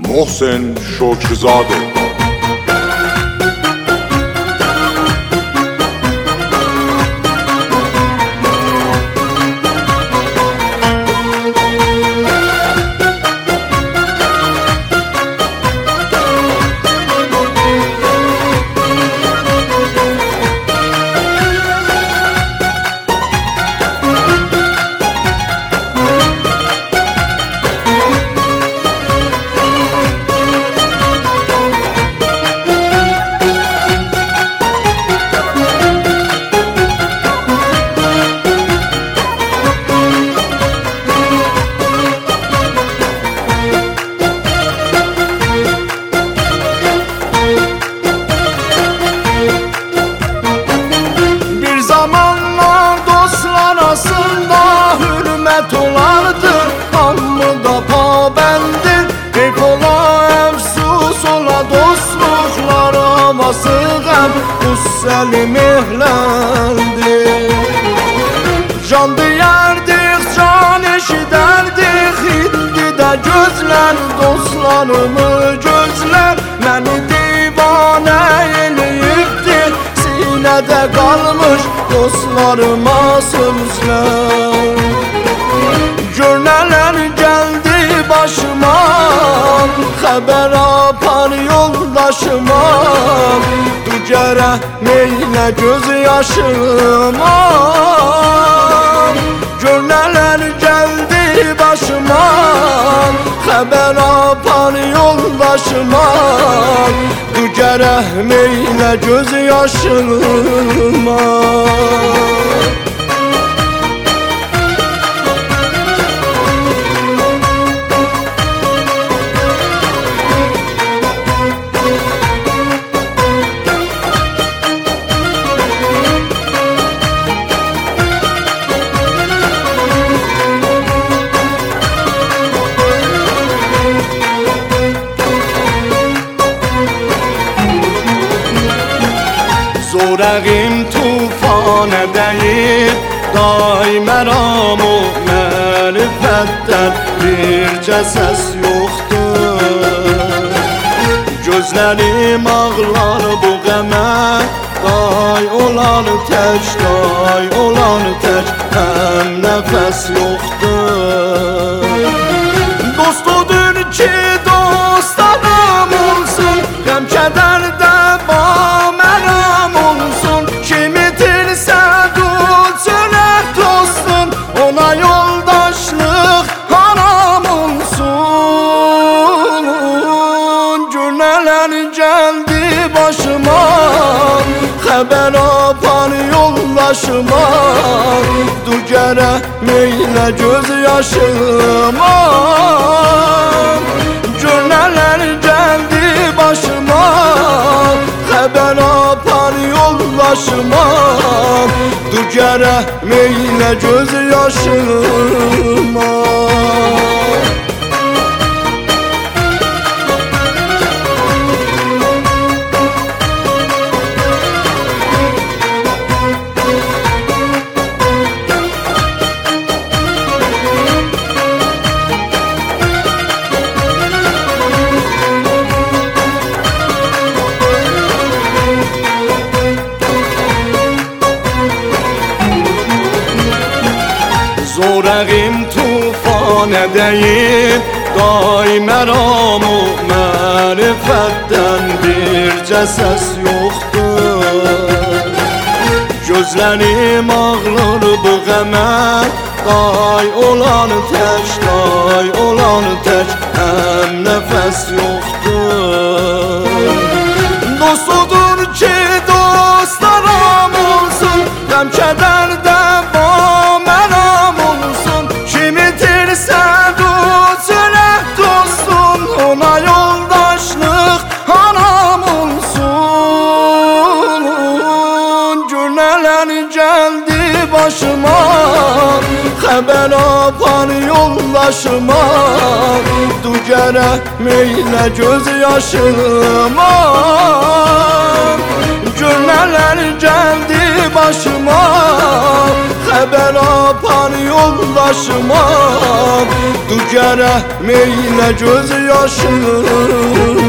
محسن شکرزاده. Olardır, hamı da pabendir. Pek ola efsus ola dostluklar havası hem Kusseli mihlendir. Can diyerdik, can eşiderdik, indi de gözler dostlarımı gözler. Məni divane eləyibdir, sinədə qalmış dostlarıma sözler. Gör neler geldi başıma, haber apar yoldaşıma. Dügere meyle göz yaşıma. Gör neler geldi başıma, haber apar yoldaşıma. Dügere meyle göz yaşıma. Zorağım tufana deyip Day məram o mərifətdən Bircə səs yoxdur. Gözlərim ağlar bu qəmə, Day olan tək, day olan tək, həm nəfəs yoxdur. Dostudur ki dostlarım olsun, qəm kədərdə baməram olsun. Kim itirsə dulçulər dostun, ona yoldaşlıq haram olsun. Günələr gəldi başıma, xəbər apar yoldaşıma. Dügərə meylə göz yaşıma. Günələr gəldi başıma, xəbər apar yoldaşıma. Dügərə meylə göz yaşıma. Zorağım tufana deyip Day məram o mərifətdən Bircə səs yoxdur. Gözlərim ağlar bu qəmə, Day olan tək, day olan tək, həm nəfəs yoxdur. Dostudur ki dostlarım olsun, qəm kədərdə baməram olsun. Kim itirsə dulçulər dostun, ona yoldaşlıq haram olsun. Günələr gəldi başıma, xəbər apar yoldaşıma. Dügərə meylə göz yaşıma. Gör neler geldi başıma, haber apan yoldaşıma. Dur gərək meylə göz yaşım